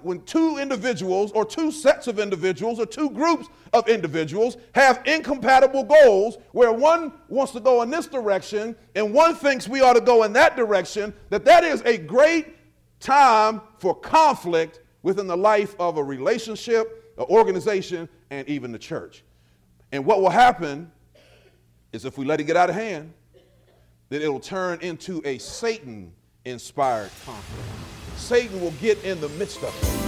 when two individuals or two sets of individuals or two groups of individuals have incompatible goals where one wants to go in this direction and one thinks we ought to go in that direction, that is a great time for conflict within the life of a relationship, an organization, and even the church. And what will happen is if we let it get out of hand, then it'll turn into a Satan-inspired conflict. Satan will get in the midst of it.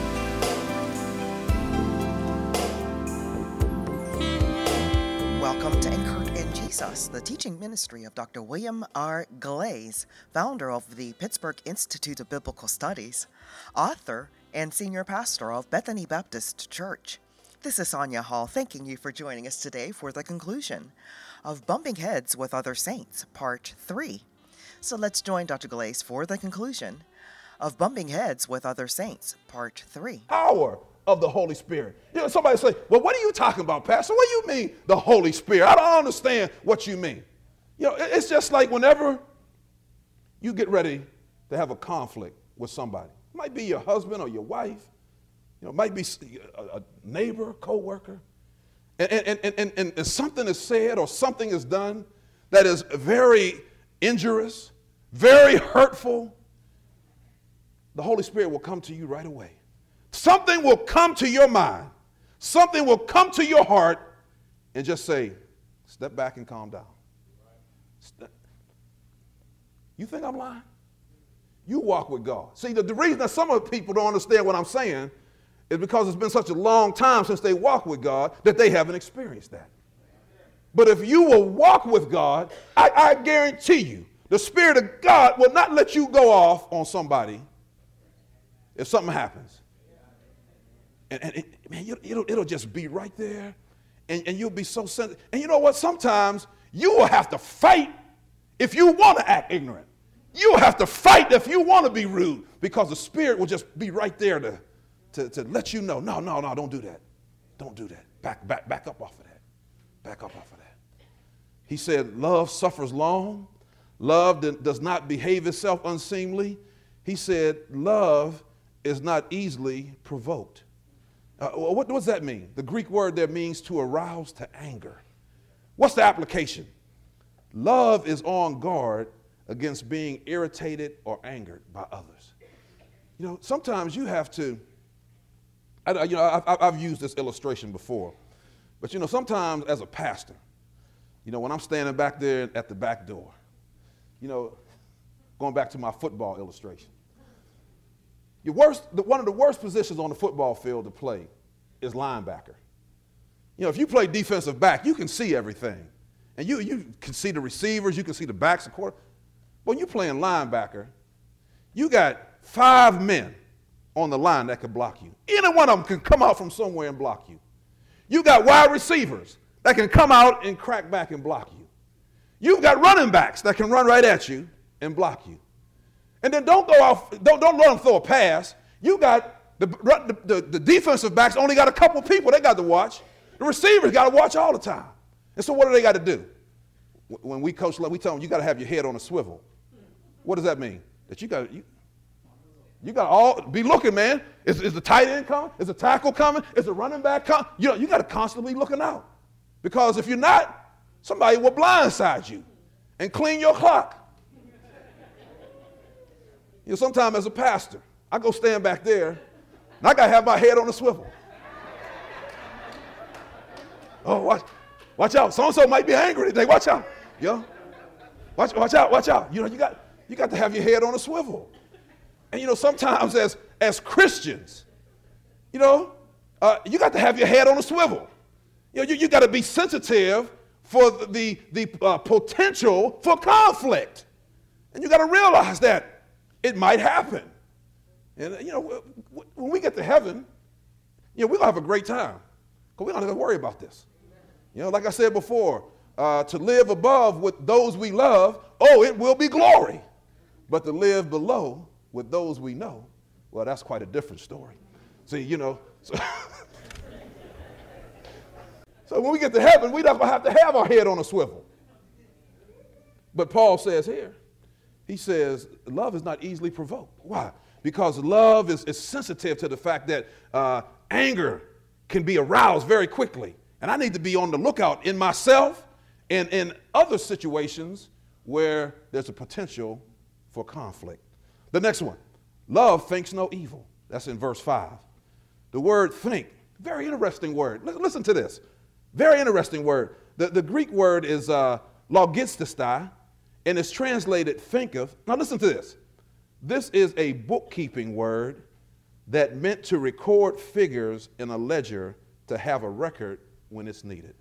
Welcome to Anchored in Jesus, the teaching ministry of Dr. William R. Glaze, founder of the Pittsburgh Institute of Biblical Studies, author and senior pastor of Bethany Baptist Church. This is Sonia Hall thanking you for joining us today for the conclusion of Bumping Heads with Other Saints, Part 3. So let's join Dr. Glaze for the conclusion of Bumping Heads with Other Saints, Part 3. Power of the Holy Spirit. You know, somebody say, well, what are you talking about, Pastor? What do you mean, the Holy Spirit? I don't understand what you mean. You know, it's just like whenever you get ready to have a conflict with somebody. It might be your husband or your wife. You know, it might be a neighbor, co-worker. And something is said or something is done that is very injurious, very hurtful. The Holy Spirit will come to you right away. Something will come to your mind. Something will come to your heart and just say, step back and calm down. You think I'm lying? You walk with God. See, the reason that some of the people don't understand what I'm saying is because it's been such a long time since they walk with God that they haven't experienced that. But if you will walk with God, I guarantee you, the Spirit of God will not let you go off on somebody if something happens. And it'll just be right there, and you'll be so sensitive. And you know what? Sometimes you will have to fight if you want to act ignorant. You'll have to fight if you want to be rude, because the Spirit will just be right there to let you know, no, don't do that. Don't do that. Back up off of that. Back up off of that. He said, love suffers long. Love does not behave itself unseemly. He said, love is not easily provoked. What does that mean? The Greek word there means to arouse to anger. What's the application? Love is on guard against being irritated or angered by others. You know, sometimes you have to, I've used this illustration before, but you know, sometimes as a pastor, you know, when I'm standing back there at the back door, you know, going back to my football illustration, one of the worst positions on the football field to play is linebacker. You know, if you play defensive back, you can see everything. And you can see the receivers, you can see the backs and quarter. When you're playing linebacker, you got 5 men on the line that can block you. Any one of them can come out from somewhere and block you. You got wide receivers that can come out and crack back and block you. You've got running backs that can run right at you and block you. And then don't let them throw a pass. You got the defensive backs only got a couple people they got to watch. The receivers got to watch all the time. And so what do they got to do? When we coach, we tell them you got to have your head on a swivel. What does that mean? That you got to all be looking, man. Is the tight end coming? Is the tackle coming? Is the running back coming? You got to constantly be looking out. Because if you're not, somebody will blindside you and clean your clock. You know, sometimes as a pastor, I go stand back there, and I got to have my head on a swivel. Oh, watch out. So-and-so might be angry today. Watch out. You know? Watch out. You know, you got to have your head on a swivel. And, you know, sometimes as Christians, you know, you got to have your head on a swivel. You know, you got to be sensitive for the potential for conflict. And you got to realize that it might happen. And, you know, when we get to heaven, you know, we're going to have a great time because we don't have to worry about this. You know, like I said before, to live above with those we love, it will be glory. But to live below with those we know, well, that's quite a different story. See, you know, so when we get to heaven, we're not going to have our head on a swivel. But Paul says here, he says, love is not easily provoked. Why? because love is sensitive to the fact that anger can be aroused very quickly. And I need to be on the lookout in myself and in other situations where there's a potential for conflict. The next one, love thinks no evil. That's in verse 5. The word think, very interesting word. Listen to this. Very interesting word. The Greek word is logististai, and it's translated thinketh. Now listen to this. This is a bookkeeping word that meant to record figures in a ledger to have a record when it's needed.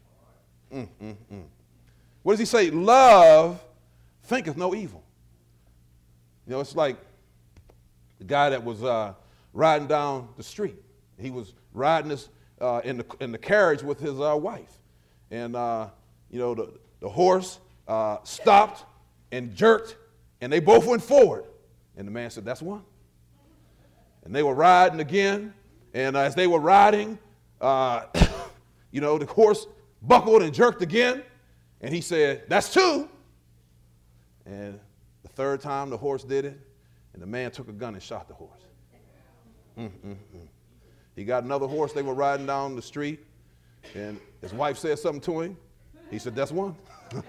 What does he say? Love thinketh no evil. You know, it's like the guy that was riding down the street. He was riding this in the carriage with his wife, and you know, the horse stopped and jerked, and they both went forward. And the man said, "That's one." And they were riding again, and as they were riding, you know, the horse buckled and jerked again, and he said, "That's two." And the third time the horse did it, and the man took a gun and shot the horse. He got another horse. They were riding down the street, and his wife said something to him. He said, "That's one."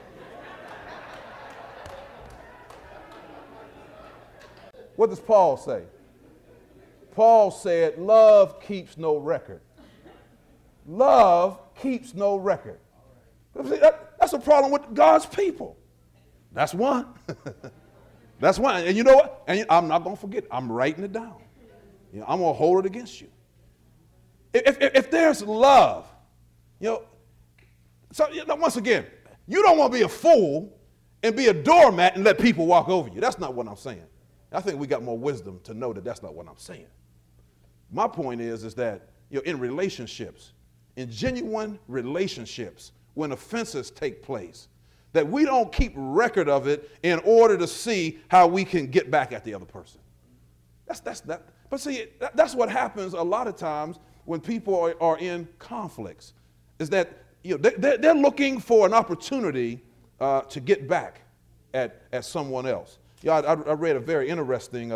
What does Paul say? Paul said, love keeps no record. Love keeps no record. That's a problem with God's people. That's one. That's one. And you know what? And I'm not going to forget. I'm writing it down. You know, I'm going to hold it against you. If there's love, you know, so you know, once again, you don't want to be a fool and be a doormat and let people walk over you. That's not what I'm saying. I think we got more wisdom to know that that's not what I'm saying. My point is that, you know, in relationships, in genuine relationships, when offenses take place, that we don't keep record of it in order to see how we can get back at the other person. That's that. But see, that's what happens a lot of times when people are in conflicts, is that, you know, they're looking for an opportunity to get back at someone else. Yeah, I read a very interesting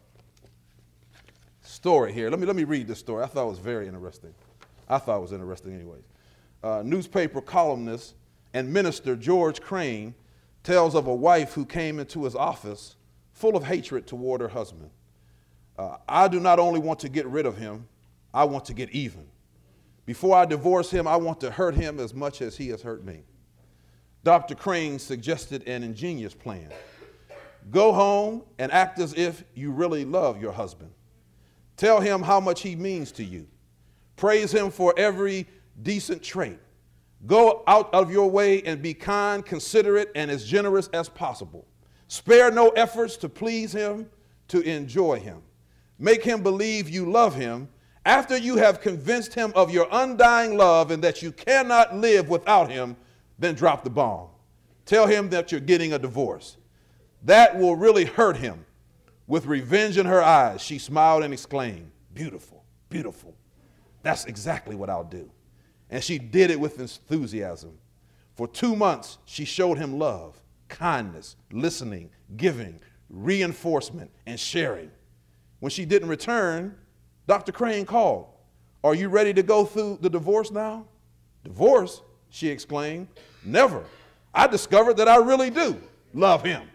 story here. Let me read this story. I thought it was very interesting. I thought it was interesting anyways. Newspaper columnist and minister George Crane tells of a wife who came into his office full of hatred toward her husband. I do not only want to get rid of him, I want to get even. Before I divorce him, I want to hurt him as much as he has hurt me. Dr. Crane suggested an ingenious plan. Go home and act as if you really love your husband. Tell him how much he means to you. Praise him for every decent trait. Go out of your way and be kind, considerate, and as generous as possible. Spare no efforts to please him, to enjoy him. Make him believe you love him. After you have convinced him of your undying love and that you cannot live without him, then drop the bomb. Tell him that you're getting a divorce. That will really hurt him. With revenge in her eyes, she smiled and exclaimed, "Beautiful, beautiful. That's exactly what I'll do." And she did it with enthusiasm. For 2 months, she showed him love, kindness, listening, giving, reinforcement, and sharing. When she didn't return, Dr. Crane called. "Are you ready to go through the divorce now?" "Divorce?" she exclaimed. "Never. I discovered that I really do love him."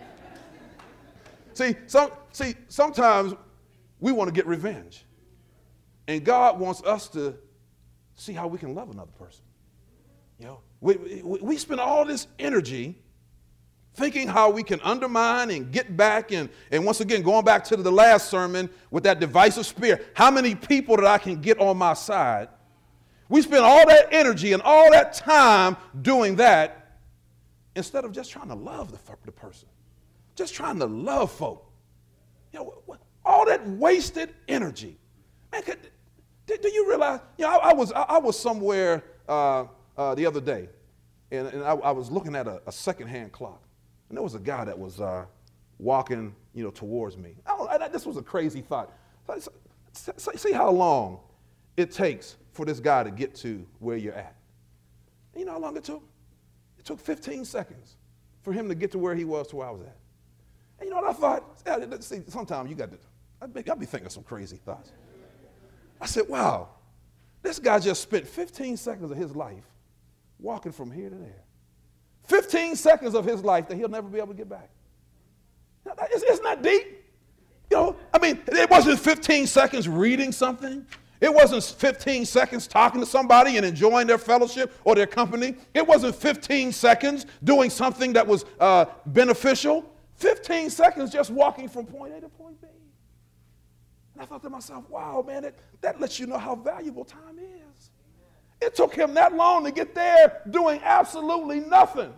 Sometimes we want to get revenge. And God wants us to see how we can love another person. You know, we spend all this energy thinking how we can undermine and get back. And once again, going back to the last sermon with that divisive spirit, how many people that I can get on my side. We spend all that energy and all that time doing that instead of just trying to love the person. Just trying to love folk. You know, all that wasted energy. Man, do you realize, you know, I was somewhere the other day, and I was looking at a secondhand clock, and there was a guy that was walking, you know, towards me. This was a crazy thought. See how long it takes for this guy to get to where you're at. And you know how long it took? It took 15 seconds for him to get to where he was to where I was at. And you know what I thought? See, sometimes you got to I'd be thinking some crazy thoughts. I said, wow, this guy just spent 15 seconds of his life walking from here to there. 15 seconds of his life that he'll never be able to get back. Isn't that deep? You know, I mean, it wasn't 15 seconds reading something. It wasn't 15 seconds talking to somebody and enjoying their fellowship or their company. It wasn't 15 seconds doing something that was beneficial. 15 seconds just walking from point A to point B. And I thought to myself, wow, man, that lets you know how valuable time is. It took him that long to get there doing absolutely nothing.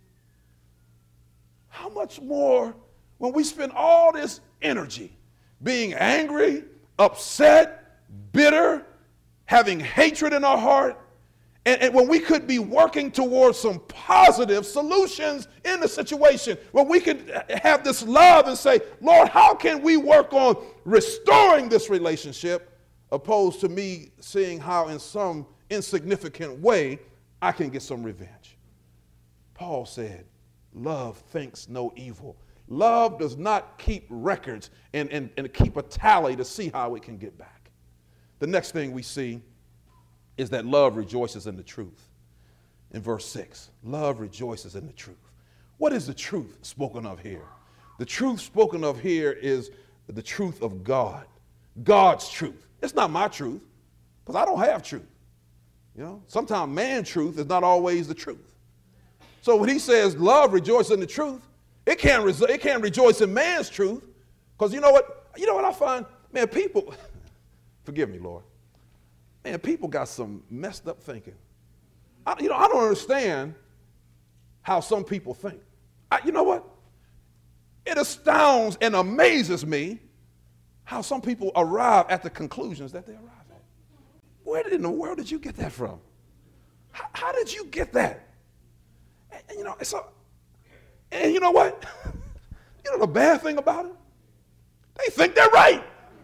How much more when we spend all this energy being angry, upset, bitter, having hatred in our heart, and when we could be working towards some positive solutions in the situation, when we could have this love and say, Lord, how can we work on restoring this relationship, opposed to me seeing how in some insignificant way I can get some revenge. Paul said, love thinks no evil. Love does not keep records and keep a tally to see how it can get back. The next thing we see is that love rejoices in the truth. In verse 6, love rejoices in the truth. What is the truth spoken of here? The truth spoken of here is the truth of God, God's truth. It's not my truth, because I don't have truth. You know, sometimes man's truth is not always the truth. So when he says love rejoices in the truth, it can't rejoice in man's truth, because you know what I find? Man, people, forgive me, Lord. Man, people got some messed up thinking. I don't understand how some people think. You know what? It astounds and amazes me how some people arrive at the conclusions that they arrive at. Where in the world did you get that from? How did you get that? And you know, and you know what? You know the bad thing about it? They think they're right.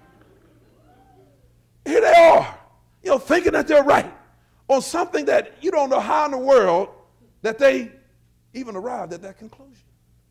Here they are, you know, thinking that they're right on something that you don't know how in the world that they even arrived at that conclusion.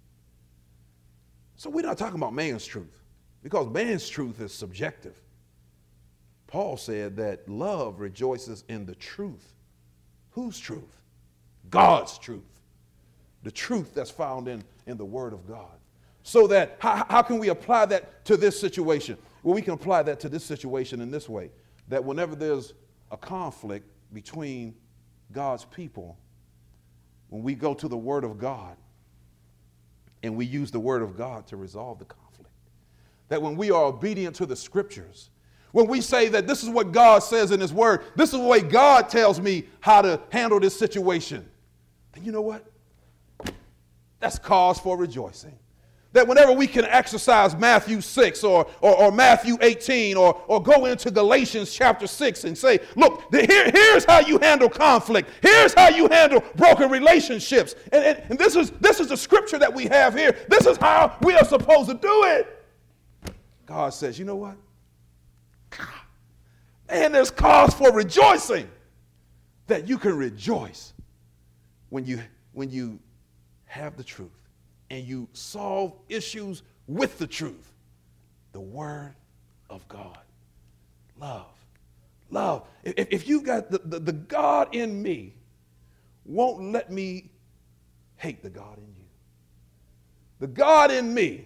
So we're not talking about man's truth, because man's truth is subjective. Paul said that love rejoices in the truth. Whose truth? God's truth. The truth that's found in the Word of God. So that, how can we apply that to this situation? Well, we can apply that to this situation in this way, that whenever there's a conflict between God's people, when we go to the Word of God and we use the Word of God to resolve the conflict, that when we are obedient to the Scriptures, when we say that this is what God says in His Word, this is the way God tells me how to handle this situation, then you know what? That's cause for rejoicing. That whenever we can exercise Matthew 6 or Matthew 18 or go into Galatians chapter 6 and say, look, here's how you handle conflict. Here's how you handle broken relationships. And this is the scripture that we have here. This is how we are supposed to do it. God says, you know what? And there's cause for rejoicing, that you can rejoice when you have the truth and you solve issues with the truth, the Word of God. Love. If you got the God in me, won't let me hate the God in you. The God in me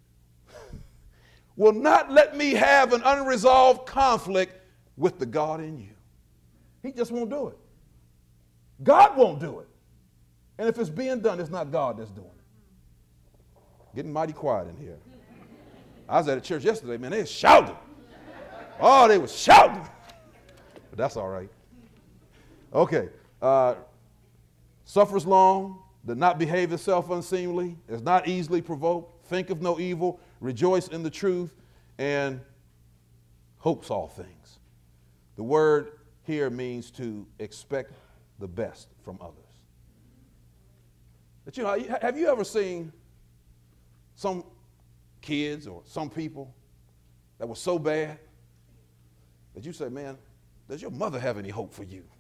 will not let me have an unresolved conflict with the God in you. He just won't do it. God won't do it. And if it's being done, it's not God that's doing it. Getting mighty quiet in here. I was at a church yesterday, man, they were shouting. Oh, they were shouting. But that's all right. Okay. Suffers long, does not behave itself unseemly, is not easily provoked, thinketh no evil, rejoice in the truth, and hopes all things. The word here means to expect the best from others. But you know, have you ever seen some kids or some people that were so bad that you say, man, does your mother have any hope for you?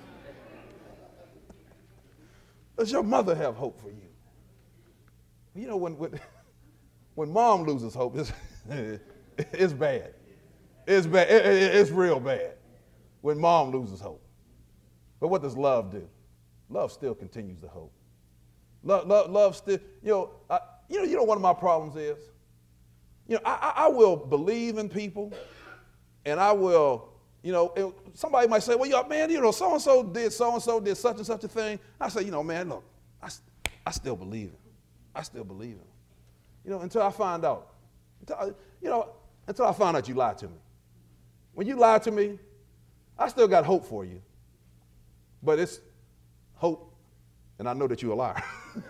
Does your mother have hope for you? You know, when mom loses hope, It's bad. It's bad. It's real bad when mom loses hope. But what does love do? Love still continues to hope. Love still, you know one of my problems is, I will believe in people, and I will, somebody might say, well, man, so-and-so did such and such a thing. I say, man, look, I still believe him. I still believe him. Until I find out. Until I find out you lied to me. When you lied to me, I still got hope for you. But it's hope, and I know that you're a liar.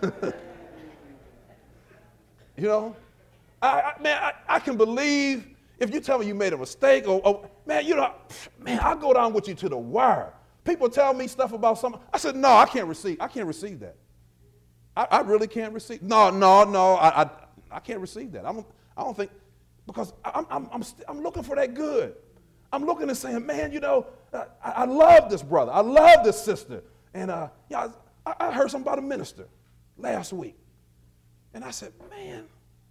I can believe if you tell me you made a mistake, man, I'll go down with you to the wire. People tell me stuff about something. I said, no, I can't receive that. I really can't receive. No, I can't receive that. I don't think, because I'm looking for that good. I'm looking and saying, man, I love this brother. I love this sister. And I heard something about a minister last week. And I said, man,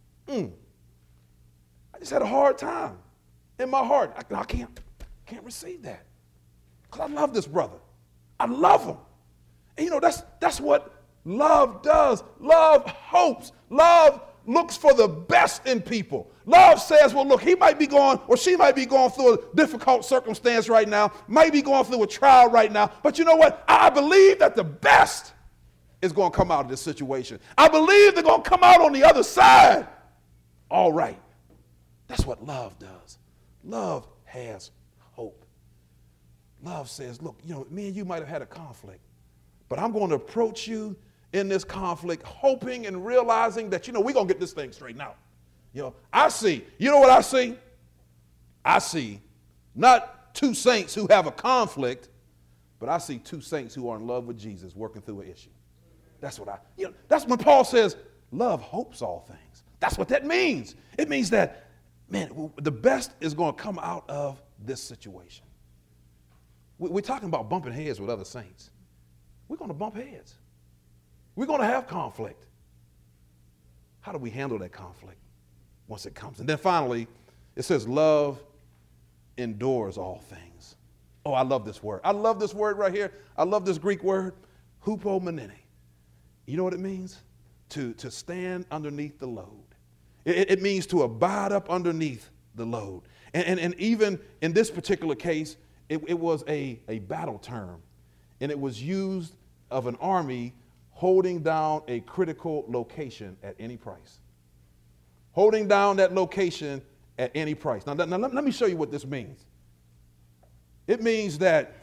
I just had a hard time in my heart. I can't receive that. Because I love this brother. I love him. And that's what love does. Love hopes. Love looks for the best in people. Love says, well, look, he might be going, or she might be going through a difficult circumstance right now, might be going through a trial right now, but you know what? I believe that the best is going to come out of this situation. I believe they're going to come out on the other side. All right. That's what love does. Love has hope. Love says, look, me and you might have had a conflict, but I'm going to approach you in this conflict, hoping and realizing that, we're going to get this thing straightened out. I see, what I see? I see not two saints who have a conflict, but I see two saints who are in love with Jesus working through an issue. That's what that's when Paul says, love hopes all things. That's what that means. It means that, man, the best is going to come out of this situation. We're talking about bumping heads with other saints. We're going to bump heads. We're going to have conflict. How do we handle that conflict once it comes? And then finally, it says love endures all things. Oh, I love this word. I love this word right here. I love this Greek word, hupomenene. You know what it means? To stand underneath the load. It means to abide up underneath the load. And even in this particular case, it was a battle term. And it was used of an army holding down a critical location at any price. Holding down that location at any price. Now let me show you what this means. It means that,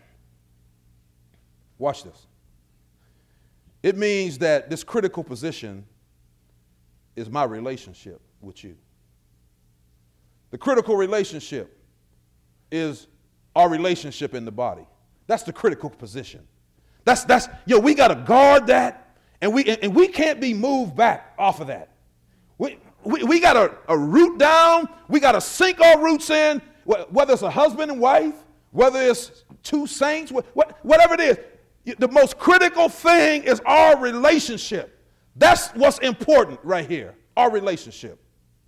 watch this. It means that this critical position is my relationship with you. The critical relationship is our relationship in the body. That's the critical position. We got to guard that. And we can't be moved back off of that. We got a root down. We got to sink our roots in, whether it's a husband and wife, whether it's two saints, whatever it is. The most critical thing is our relationship. That's what's important right here, our relationship.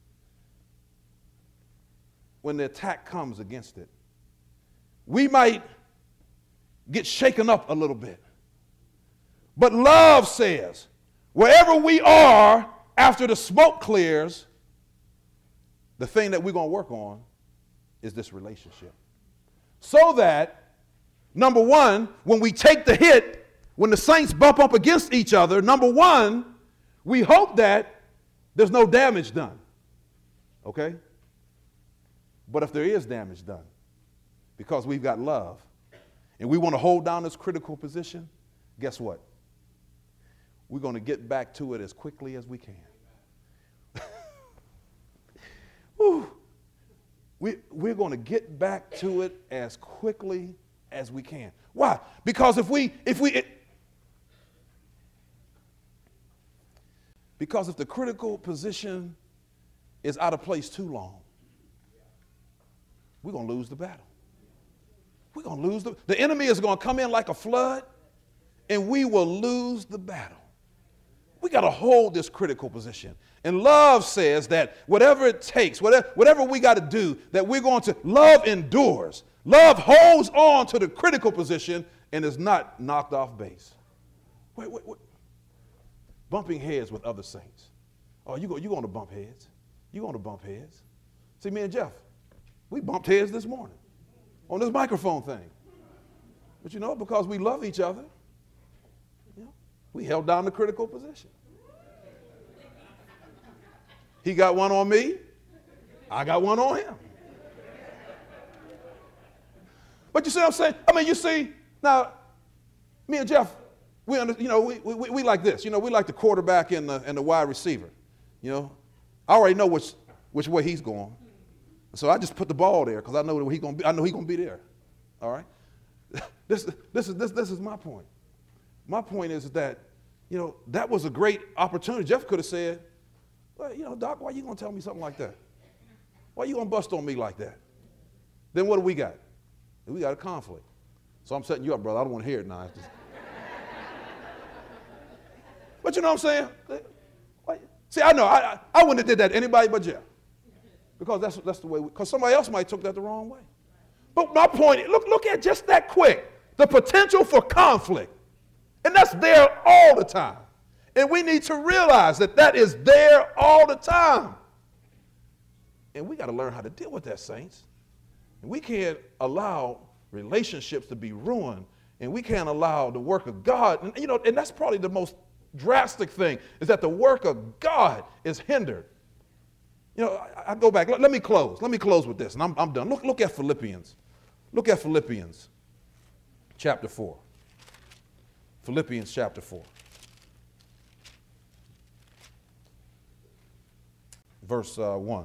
When the attack comes against it, we might get shaken up a little bit. But love says, wherever we are after the smoke clears, the thing that we're going to work on is this relationship. So that, number one, when we take the hit, when the saints bump up against each other, number one, we hope that there's no damage done. Okay? But if there is damage done, because we've got love, and we want to hold down this critical position, guess what? We're going to get back to it as quickly as we can. We're going to get back to it as quickly as we can. Why? Because if the critical position is out of place too long, we're going to lose the battle. We're going to lose the enemy is going to come in like a flood, and we will lose the battle. We got to hold this critical position. And love says that whatever it takes, whatever we got to do, that we're going to, love endures. Love holds on to the critical position and is not knocked off base. Wait. Bumping heads with other saints. Oh, you're going to bump heads. You're going to bump heads. See, me and Jeff, we bumped heads this morning on this microphone thing. But you know, because we love each other, you know, we held down the critical position. He got one on me. I got one on him. But you see what I'm saying? I mean, you see, now, me and Jeff, we like this. You know, we like the quarterback and the wide receiver. You know, I already know which way he's going. So I just put the ball there because I know he's going to be. I know he's going to be there. All right. This is my point. My point is that, you know, that was a great opportunity. Jeff could have said, well, you know, Doc, why are you going to tell me something like that? Why are you going to bust on me like that? Then what do we got? We got a conflict. So I'm setting you up, brother. I don't want to hear it now. But you know what I'm saying? See, I know. I wouldn't have did that to anybody but Jeff. Because that's the way, because somebody else might took that the wrong way. But my point, look at just that quick, the potential for conflict. And that's there all the time. And we need to realize that is there all the time. And we got to learn how to deal with that, saints. And we can't allow relationships to be ruined. And we can't allow the work of God. And, you know, and that's probably the most drastic thing, is that the work of God is hindered. You know, I go back. Let me close. Let me close with this, and I'm done. Look at Philippians. Look at Philippians chapter 4. Philippians chapter 4. Verse 1.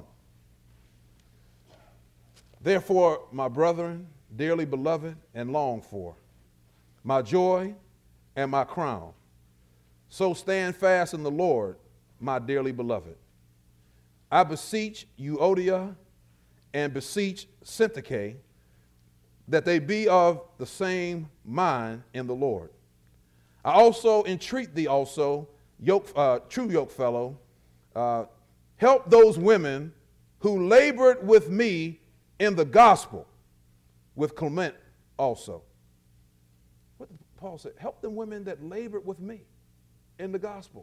Therefore, my brethren, dearly beloved and longed for, my joy and my crown, so stand fast in the Lord, my dearly beloved. I beseech Euodia and beseech Syntyche that they be of the same mind in the Lord. I also entreat thee also, true yokefellow, help those women who labored with me in the gospel, with Clement also. What did Paul say? Help them women that labored with me in the gospel.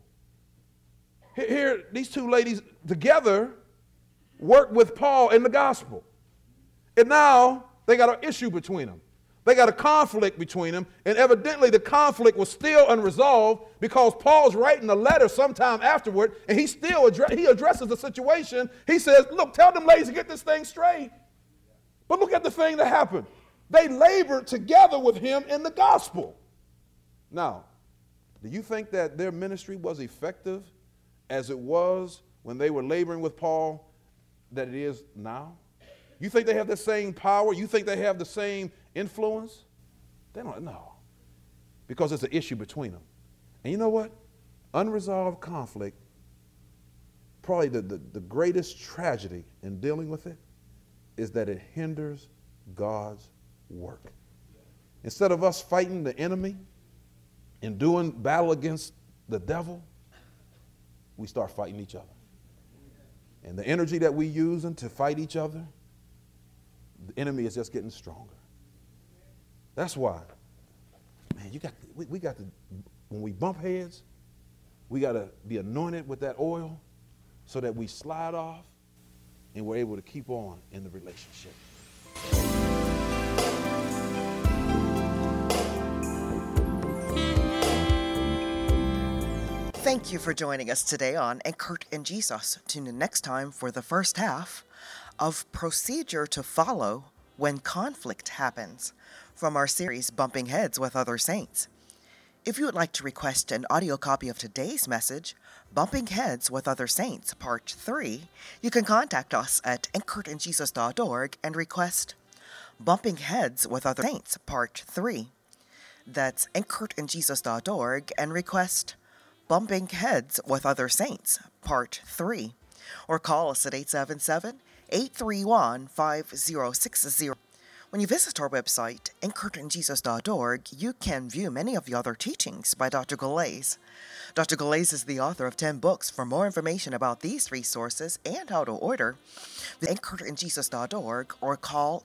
Here, these two ladies together worked with Paul in the gospel. And now they got an issue between them. They got a conflict between them. And evidently the conflict was still unresolved because Paul's writing a letter sometime afterward, and he addresses the situation. He says, look, tell them ladies to get this thing straight. But look at the thing that happened. They labored together with him in the gospel. Now, do you think that their ministry was effective as it was when they were laboring with Paul that it is now? You think they have the same power? You think they have the same influence? They don't know. Because it's an issue between them. And you know what? Unresolved conflict, probably the greatest tragedy in dealing with it is that it hinders God's work. Instead of us fighting the enemy and doing battle against the devil, we start fighting each other. And the energy that we using to fight each other, the enemy is just getting stronger. That's why, man, we got to, when we bump heads, we got to be anointed with that oil so that we slide off and we're able to keep on in the relationship. Thank you for joining us today on Anchored in Jesus. Tune in next time for the first half of Procedure to Follow When Conflict Happens from our series Bumping Heads with Other Saints. If you would like to request an audio copy of today's message, Bumping Heads with Other Saints, Part 3, you can contact us at anchoredinjesus.org and request Bumping Heads with Other Saints, Part 3. That's anchoredinjesus.org and request Bumping Heads with Other Saints, Part 3. Or call us at 877-831-5060. When you visit our website, anchoredinjesus.org, you can view many of the other teachings by Dr. Galais. Dr. Galais is the author of 10 books. For more information about these resources and how to order, visit anchoredinjesus.org or call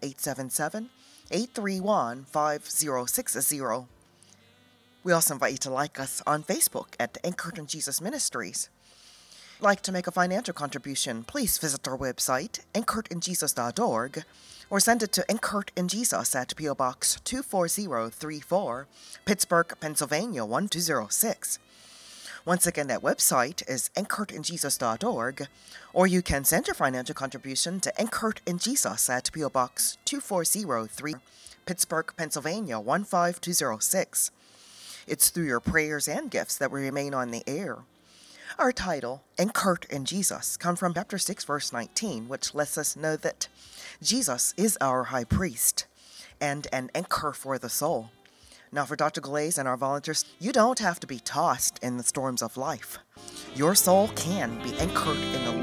877-831-5060. We also invite you to like us on Facebook at Anchored in Jesus Ministries. If you'd like to make a financial contribution, please visit our website, anchoredinjesus.org, or send it to Anchored in Jesus at P.O. Box 24034, Pittsburgh, Pennsylvania 1206. Once again, that website is anchoredinjesus.org, or you can send your financial contribution to Anchored in Jesus at P.O. Box 24034, Pittsburgh, Pennsylvania 15206. It's through your prayers and gifts that we remain on the air. Our title, Anchored in Jesus, comes from chapter 6, verse 19, which lets us know that Jesus is our high priest and an anchor for the soul. Now for Dr. Galais and our volunteers, you don't have to be tossed in the storms of life. Your soul can be anchored in the